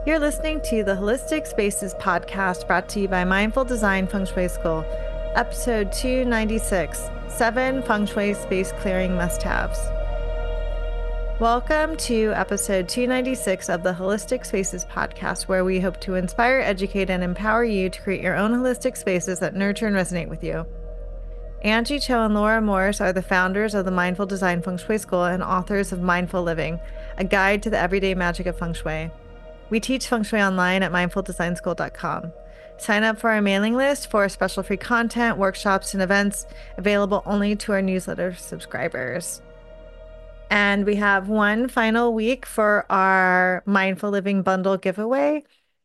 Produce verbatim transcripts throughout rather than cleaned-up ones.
You're listening to the Holistic Spaces podcast brought to you by Mindful Design Feng Shui School, episode two ninety-six, seven Feng Shui Space Clearing Must-Haves. Welcome to episode two ninety-six of the Holistic Spaces podcast, where we hope to inspire, educate, and empower you to create your own holistic spaces that nurture and resonate with you. Angie Cho and Laura Morris are the founders of the Mindful Design Feng Shui School and authors of Mindful Living, a guide to the everyday magic of Feng Shui. We teach Feng Shui online at mindful design school dot com. Sign up for our mailing list for special free content, workshops, and events available only to our newsletter subscribers. And we have one final week for our Mindful Living Bundle giveaway.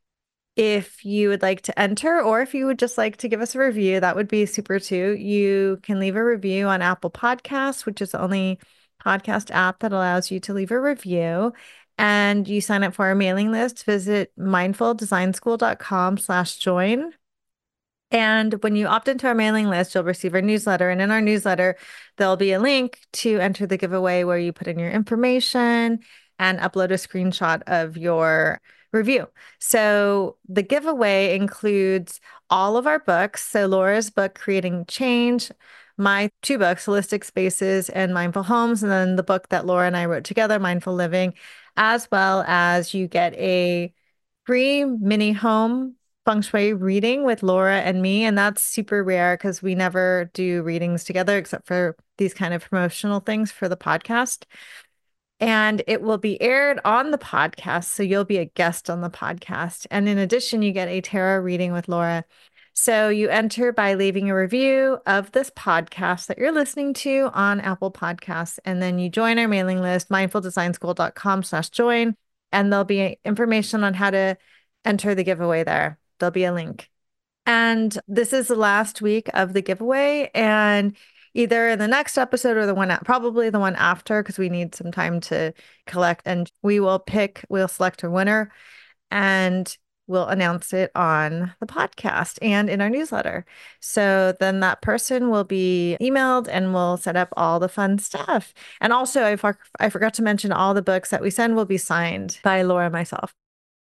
If you would like to enter, or if you would just like to give us a review, that would be super too. You can leave a review on Apple Podcasts, which is the only podcast app that allows you to leave a review. And you sign up for our mailing list, visit mindful design school dot com slash join. And when you opt into our mailing list, you'll receive our newsletter. And in our newsletter, there'll be a link to enter the giveaway where you put in your information and upload a screenshot of your review. So the giveaway includes all of our books. So Laura's book, Creating Change, my two books, Holistic Spaces and Mindful Homes, and then the book that Laura and I wrote together, Mindful Living, as well as you get a free mini home feng shui reading with Laura and me. And that's super rare because we never do readings together except for these kind of promotional things for the podcast. And it will be aired on the podcast. So you'll be a guest on the podcast. And in addition, you get a tarot reading with Laura. So you enter by leaving a review of this podcast that you're listening to on Apple Podcasts. And then you join our mailing list, mindful design school dot com slash join. And there'll be information on how to enter the giveaway there. There'll be a link. And this is the last week of the giveaway. And either in the next episode or the one, probably the one after, because we need some time to collect, and we will pick, we'll select a winner and we'll announce it on the podcast and in our newsletter. So then that person will be emailed and we'll set up all the fun stuff. And also, I, for- I forgot to mention all the books that we send will be signed by Laura and myself.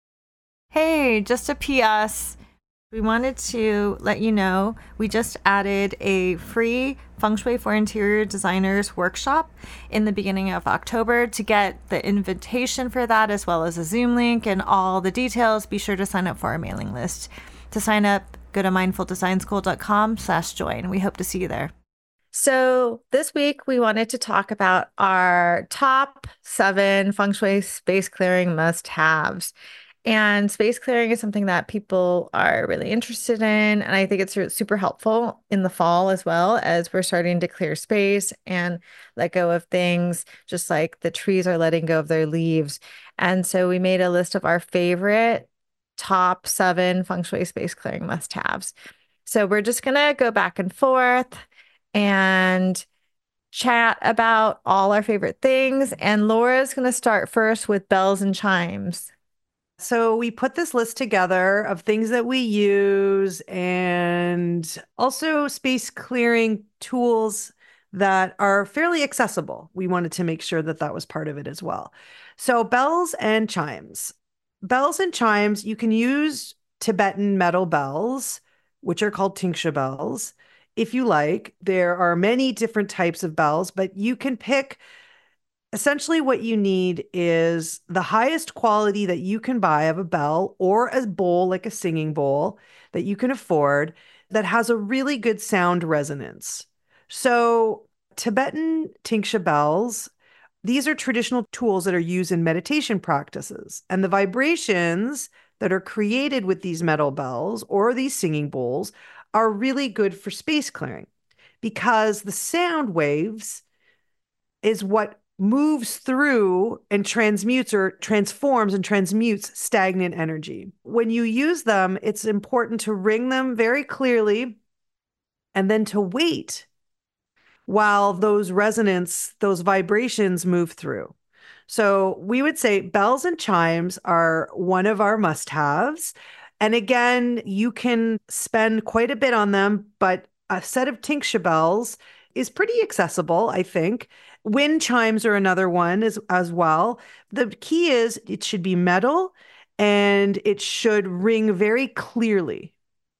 Hey, just a P S. We wanted to let you know we just added a free Feng Shui for Interior Designers workshop in the beginning of October. To get the invitation for that, as well as a Zoom link and all the details, be sure to sign up for our mailing list. To sign up, go to mindful design school dot com slash join. We hope to see you there. So this week we wanted to talk about our top seven Feng Shui space clearing must-haves. And space clearing is something that people are really interested in. And I think it's super helpful in the fall as well, as we're starting to clear space and let go of things, just like the trees are letting go of their leaves. And so we made a list of our favorite top seven Feng Shui space clearing must-haves. So we're just going to go back and forth and chat about all our favorite things. And Laura's going to start first with bells and chimes. So we put this list together of things that we use and also space clearing tools that are fairly accessible. We wanted to make sure that that was part of it as well. So bells and chimes. Bells and chimes, you can use Tibetan metal bells, which are called tingsha bells, if you like. There are many different types of bells, but you can pick. Essentially, what you need is the highest quality that you can buy of a bell or a bowl, like a singing bowl, that you can afford that has a really good sound resonance. So Tibetan tingsha bells, these are traditional tools that are used in meditation practices. And the vibrations that are created with these metal bells or these singing bowls are really good for space clearing, because the sound waves is what moves through and transmutes or transforms and transmutes stagnant energy. When you use them, it's important to ring them very clearly and then to wait while those resonance, those vibrations move through. So we would say bells and chimes are one of our must-haves. And again, you can spend quite a bit on them, but a set of tingsha bells is pretty accessible, I think. Wind chimes are another one as, as well. The key is it should be metal and it should ring very clearly.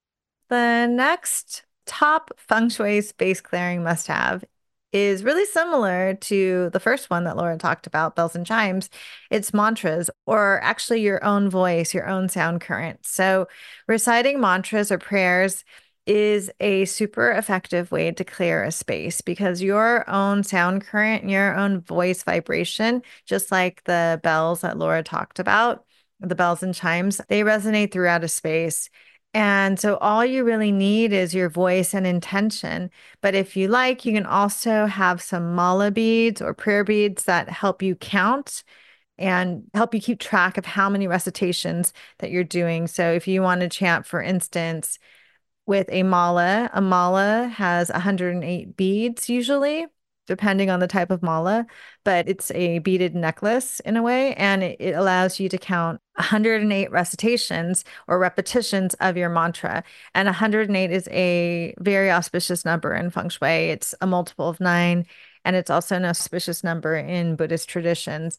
The next top feng shui space clearing must have is really similar to the first one that Laura talked about, bells and chimes. It's mantras, or actually your own voice, your own sound current. So, reciting mantras or prayers is a super effective way to clear a space because your own sound current, your own voice vibration, just like the bells that Laura talked about, the bells and chimes, they resonate throughout a space. And so all you really need is your voice and intention. But if you like, you can also have some mala beads or prayer beads that help you count and help you keep track of how many recitations that you're doing. So if you want to chant, for instance, with a mala, a mala has one hundred eight beads usually, depending on the type of mala, but it's a beaded necklace in a way, and it, it allows you to count one hundred eight recitations or repetitions of your mantra. And one hundred eight is a very auspicious number in feng shui. It's a multiple of nine. And it's also an auspicious number in Buddhist traditions.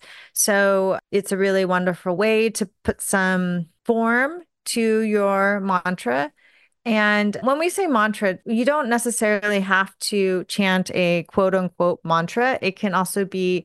So it's a really wonderful way to put some form to your mantra. And when we say mantra, you don't necessarily have to chant a quote unquote mantra. It can also be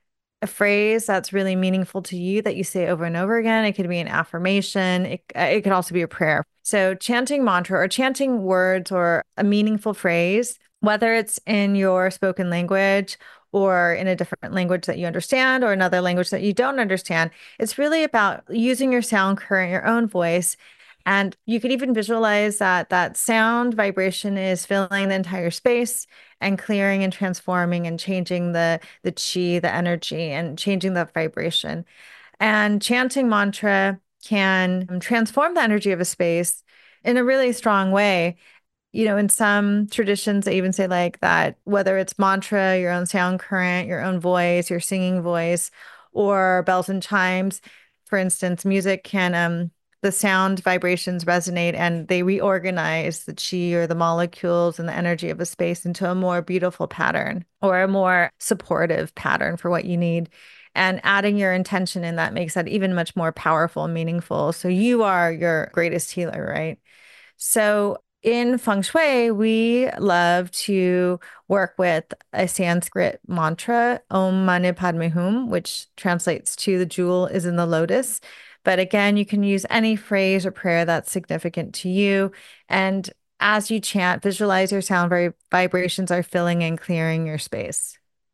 a phrase that's really meaningful to you that you say over and over again. It could be an affirmation. It, uh, it could also be a prayer. So, chanting mantra or chanting words or a meaningful phrase, whether it's in your spoken language or in a different language that you understand or another language that you don't understand, it's really about using your sound current, your own voice. And you could even visualize that that sound vibration is filling the entire space and clearing and transforming and changing the the chi, the energy, and changing the vibration. And chanting mantra can transform the energy of a space in a really strong way. You know, in some traditions, they even say like that, whether it's mantra, your own sound current, your own voice, your singing voice, or bells and chimes, for instance, music can um the sound vibrations resonate and they reorganize the chi or the molecules and the energy of a space into a more beautiful pattern or a more supportive pattern for what you need. And adding your intention in that makes that even much more powerful and meaningful. So you are your greatest healer, right? So in feng shui, we love to work with a Sanskrit mantra, Om Mani Padme Hum, which translates to the jewel is in the lotus. But again, you can use any phrase or prayer that's significant to you. And as you chant, visualize your sound vibrations are filling and clearing your space.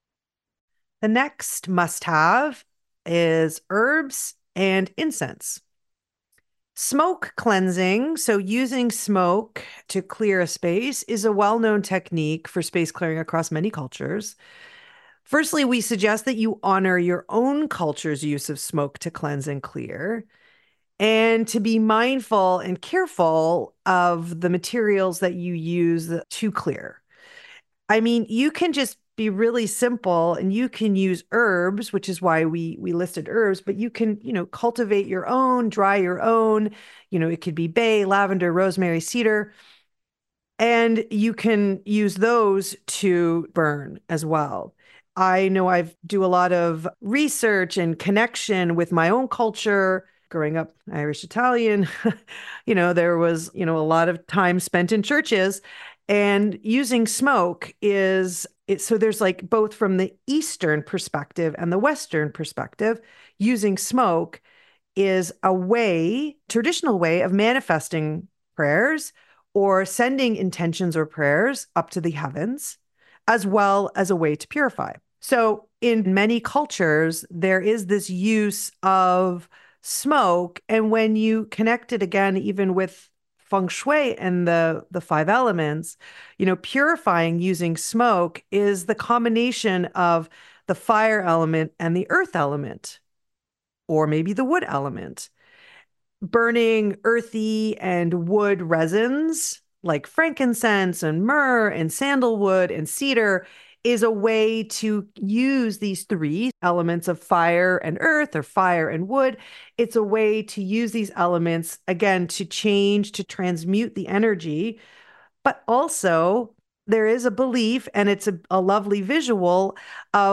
The next must have is herbs and incense. Smoke cleansing, so using smoke to clear a space, is a well known technique for space clearing across many cultures. Firstly, we suggest that you honor your own culture's use of smoke to cleanse and clear, and to be mindful and careful of the materials that you use to clear. I mean, you can just be really simple and you can use herbs, which is why we we listed herbs, but you can, you know, cultivate your own, dry your own, you know, it could be bay, lavender, rosemary, cedar, and you can use those to burn as well. I know I do a lot of research and connection with my own culture. Growing up Irish Italian, you know, there was, you know, a lot of time spent in churches, and using smoke is it, so there's like both from the Eastern perspective and the Western perspective, using smoke is a way, traditional way of manifesting prayers or sending intentions or prayers up to the heavens, as well as a way to purify. So in many cultures, there is this use of smoke. And when you connect it again, even with feng shui and the, the five elements, you know, purifying using smoke is the combination of the fire element and the earth element, or maybe the wood element. Burning earthy and wood resins like frankincense and myrrh and sandalwood and cedar is a way to use these three elements of fire and earth or fire and wood. It's a way to use these elements, again, to change, to transmute the energy. But also, there is a belief, and it's a, a lovely visual of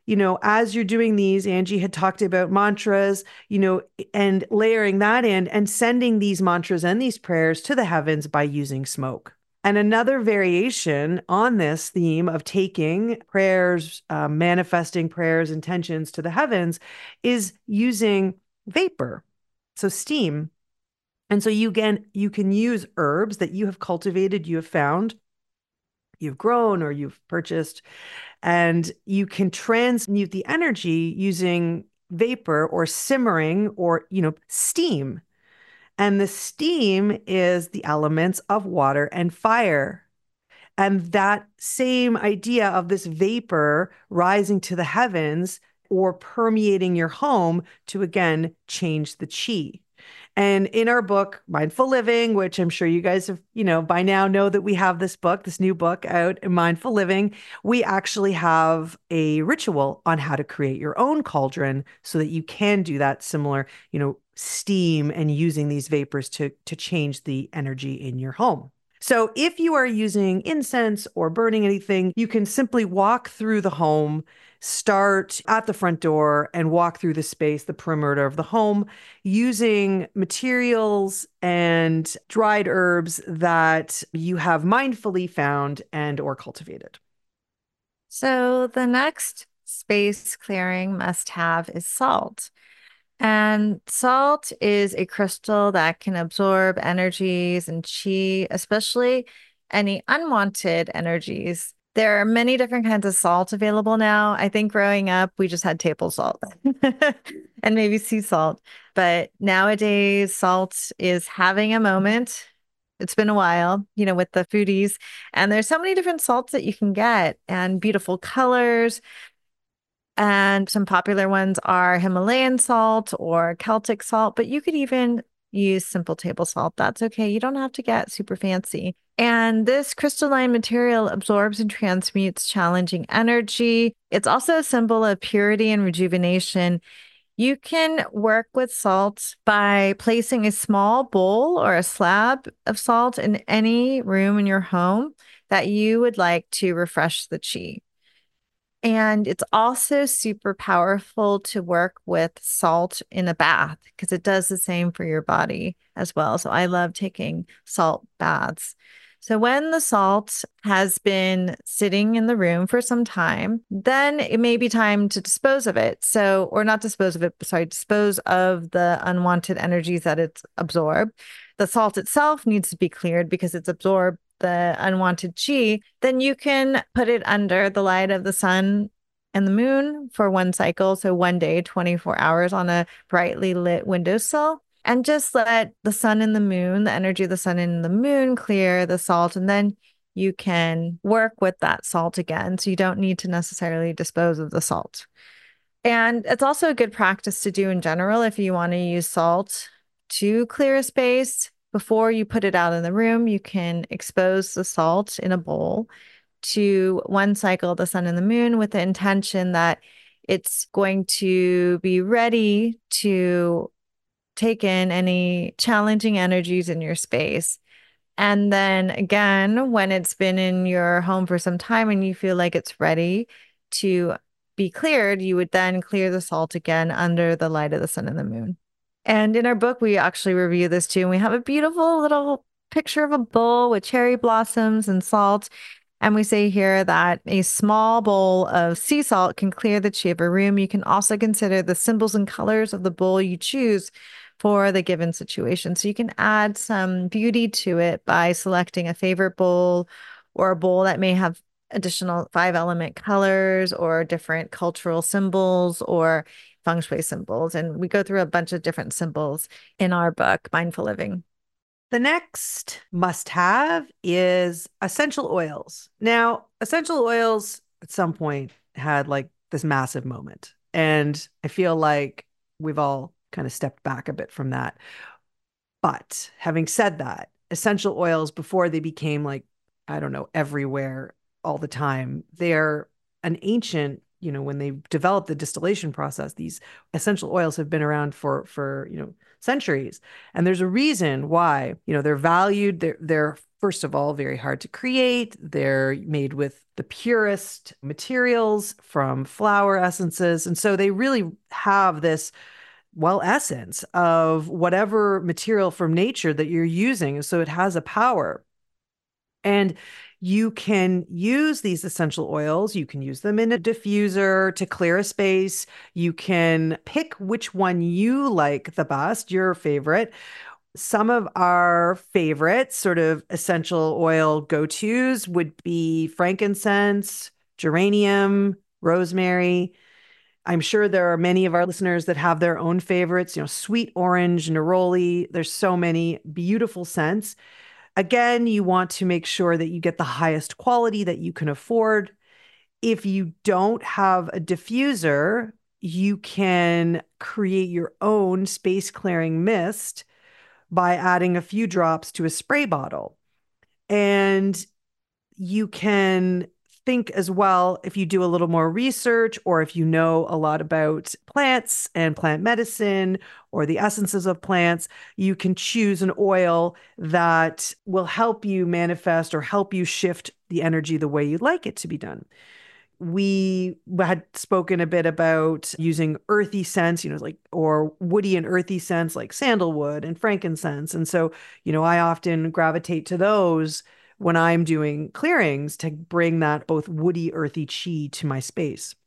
you know, as you're doing these, Angie had talked about mantras, you know, and layering that in and sending these mantras and these prayers to the heavens by using smoke. And another variation on this theme of taking prayers, uh, manifesting prayers, intentions to the heavens is using vapor, so steam. And so you can you can use herbs that you have cultivated, you have found, you've grown, or you've purchased, and you can transmute the energy using vapor or simmering or, you know, steam. And the steam is the elements of water and fire. And that same idea of this vapor rising to the heavens or permeating your home to again change the chi. And in our book, Mindful Living, which I'm sure you guys have, you know, by now know that we have this book, this new book out, Mindful Living, we actually have a ritual on how to create your own cauldron so that you can do that similar, you know, steam and using these vapors to, to change the energy in your home. So if you are using incense or burning anything, you can simply walk through the home, start at the front door and walk through the space, the perimeter of the home, using materials and dried herbs that you have mindfully found and or cultivated. So the next space clearing must have is salt. And salt is a crystal that can absorb energies and chi, especially any unwanted energies. There are many different kinds of salt available now. I think growing up, we just had table salt and maybe sea salt. But nowadays, salt is having a moment. It's been a while, you know, with the foodies. And there's so many different salts that you can get and beautiful colors. And some popular ones are Himalayan salt or Celtic salt, but you could even use simple table salt. That's okay. You don't have to get super fancy. And this crystalline material absorbs and transmutes challenging energy. It's also a symbol of purity and rejuvenation. You can work with salt by placing a small bowl or a slab of salt in any room in your home that you would like to refresh the chi. And it's also super powerful to work with salt in a bath because it does the same for your body as well. So I love taking salt baths. So when the salt has been sitting in the room for some time, then it may be time to dispose of it. So, or not dispose of it, sorry, dispose of the unwanted energies that it's absorbed. The salt itself needs to be cleared because it's absorbed the unwanted chi. Then you can put it under the light of the sun and the moon for one cycle. So one day, twenty-four hours on a brightly lit windowsill. And just let the sun and the moon, the energy of the sun and the moon clear the salt. And then you can work with that salt again. So you don't need to necessarily dispose of the salt. And it's also a good practice to do in general if you want to use salt to clear a space. Before you put it out in the room, you can expose the salt in a bowl to one cycle of the sun and the moon with the intention that it's going to be ready to take in any challenging energies in your space. And then again, when it's been in your home for some time and you feel like it's ready to be cleared, you would then clear the salt again under the light of the sun and the moon. And in our book, we actually review this too. And we have a beautiful little picture of a bowl with cherry blossoms and salt. And we say here that a small bowl of sea salt can clear the chi of a room. You can also consider the symbols and colors of the bowl you choose for the given situation. So you can add some beauty to it by selecting a favorite bowl or a bowl that may have additional five element colors or different cultural symbols or feng shui symbols. And we go through a bunch of different symbols in our book, Mindful Living. The next must have is essential oils. Now, essential oils at some point had like this massive moment. And I feel like we've all kind of stepped back a bit from that. But having said that, essential oils before they became like, I don't know, everywhere all the time, they're an ancient, you know, when they developed the distillation process, these essential oils have been around for, for, you know, centuries. And there's a reason why, you know, they're valued, they're, they're first of all, very hard to create. They're made with the purest materials from flower essences. And so they really have this, well, essence of whatever material from nature that you're using. So it has a power. And you can use these essential oils. You can use them in a diffuser to clear a space. You can pick which one you like the best, your favorite. Some of our favorite sort of essential oil go-tos would be frankincense, geranium, rosemary. I'm sure there are many of our listeners that have their own favorites, you know, sweet orange, neroli. There's so many beautiful scents. Again, you want to make sure that you get the highest quality that you can afford. If you don't have a diffuser, you can create your own space clearing mist by adding a few drops to a spray bottle. And you can think as well, if you do a little more research, or if you know a lot about plants and plant medicine or the essences of plants, you can choose an oil that will help you manifest or help you shift the energy the way you'd like it to be done. We had spoken a bit about using earthy scents, you know, like, or woody and earthy scents like sandalwood and frankincense. And so, you know, I often gravitate to those when I'm doing clearings to bring that both woody, earthy chi to my space.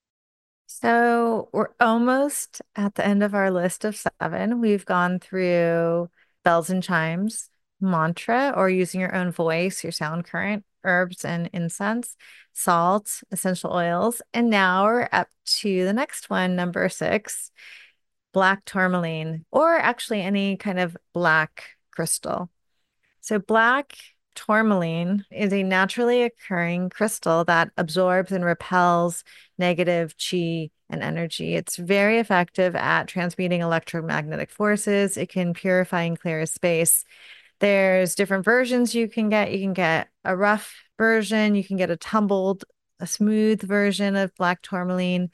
So we're almost at the end of our list of seven. We've gone through bells and chimes, mantra, or using your own voice, your sound current, herbs and incense, salt, essential oils. And now we're up to the next one, number six, black tourmaline, or actually any kind of black crystal. So black tourmaline is a naturally occurring crystal that absorbs and repels negative chi and energy. It's very effective at transmuting electromagnetic forces. It can purify and clear a space. There's different versions you can get. You can get a rough version. You can get a tumbled, a smooth version of black tourmaline.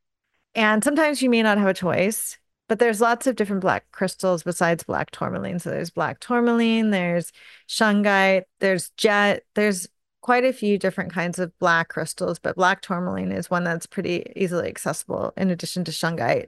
And sometimes you may not have a choice. But there's lots of different black crystals besides black tourmaline. So there's black tourmaline, there's shungite, there's jet, there's quite a few different kinds of black crystals, but black tourmaline is one that's pretty easily accessible in addition to shungite.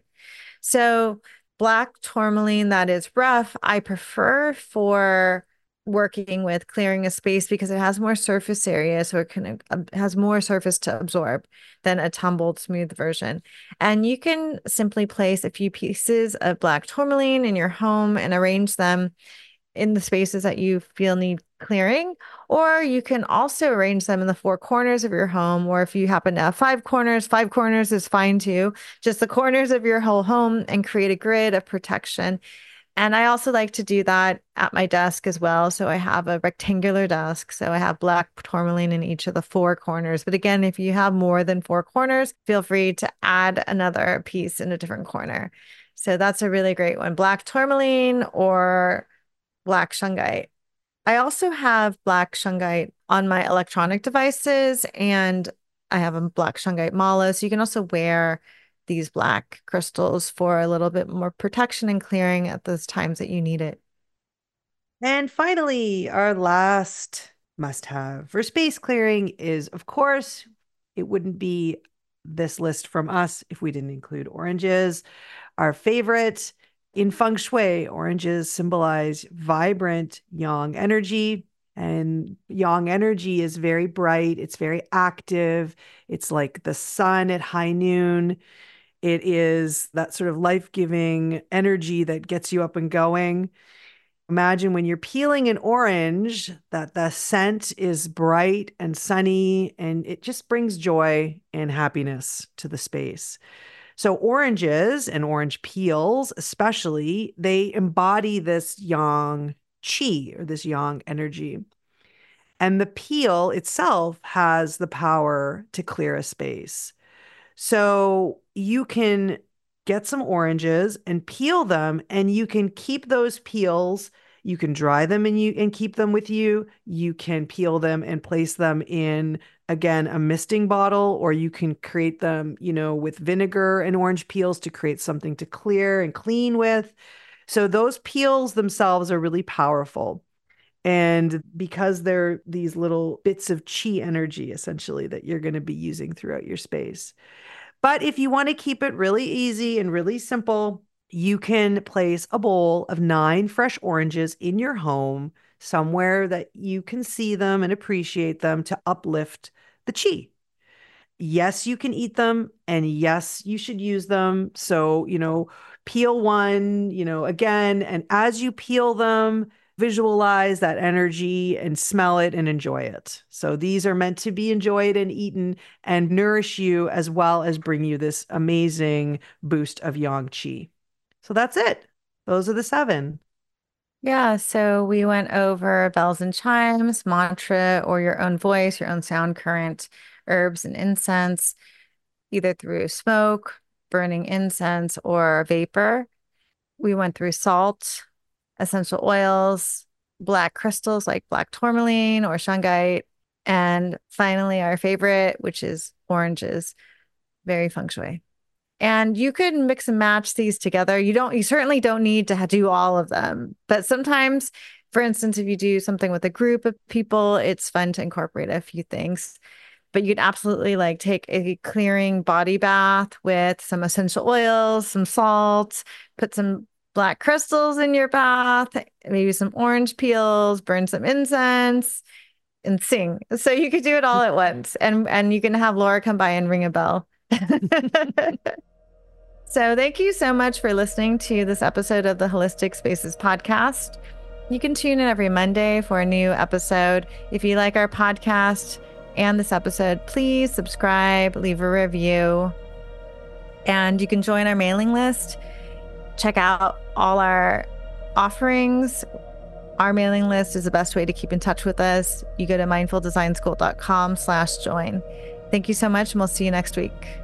So black tourmaline that is rough, I prefer for working with clearing a space because it has more surface area, so it can uh, has more surface to absorb than a tumbled smooth version. And you can simply place a few pieces of black tourmaline in your home and arrange them in the spaces that you feel need clearing, or you can also arrange them in the four corners of your home, or if you happen to have five corners, five corners is fine too, just the corners of your whole home, and create a grid of protection. And I also like to do that at my desk as well. So I have a rectangular desk. So I have black tourmaline in each of the four corners. But again, if you have more than four corners, feel free to add another piece in a different corner. So that's a really great one. Black tourmaline or black shungite. I also have black shungite on my electronic devices, and I have a black shungite mala. So you can also wear these black crystals for a little bit more protection and clearing at those times that you need it. And finally, our last must have for space clearing is, of course, it wouldn't be this list from us if we didn't include oranges. Our favorite in feng shui, oranges symbolize vibrant yang energy. And yang energy is very bright, it's very active, it's like the sun at high noon. It is that sort of life-giving energy that gets you up and going. Imagine when you're peeling an orange, that the scent is bright and sunny, and it just brings joy and happiness to the space. So oranges and orange peels, especially, they embody this yang chi, or this yang energy. And the peel itself has the power to clear a space. So you can get some oranges and peel them, and you can keep those peels. You can dry them and you and keep them with you. You can peel them and place them in, again, a misting bottle, or you can create them, you know, with vinegar and orange peels to create something to clear and clean with. So those peels themselves are really powerful. And because they're these little bits of chi energy, essentially, that you're going to be using throughout your space. But if you want to keep it really easy and really simple, you can place a bowl of nine fresh oranges in your home, somewhere that you can see them and appreciate them, to uplift the chi. Yes, you can eat them, and yes, you should use them. So, you know, peel one, you know, again, and as you peel them, visualize that energy and smell it and enjoy it. So these are meant to be enjoyed and eaten and nourish you, as well as bring you this amazing boost of yang chi. So that's it. Those are the seven. Yeah, so we went over bells and chimes, mantra, or your own voice, your own sound current, herbs and incense, either through smoke, burning incense, or vapor. We went through salt, essential oils, black crystals like black tourmaline or shungite, and finally our favorite, which is oranges, very feng shui. And you could mix and match these together. You don't, you certainly don't need to do all of them. But sometimes, for instance, if you do something with a group of people, it's fun to incorporate a few things. But you'd absolutely like take a clearing body bath with some essential oils, some salt, put some black crystals in your bath, maybe some orange peels, burn some incense, and sing. So you could do it all at once. And and you can have Laura come by and ring a bell. So thank you so much for listening to this episode of the Holistic Spaces podcast. You can tune in every Monday for a new episode. If you like our podcast and this episode, please subscribe, leave a review, and you can join our mailing list. Check out all our offerings. Our mailing list is the best way to keep in touch with us. You go to mindful design school dot com slash join. Thank you so much, and we'll see you next week.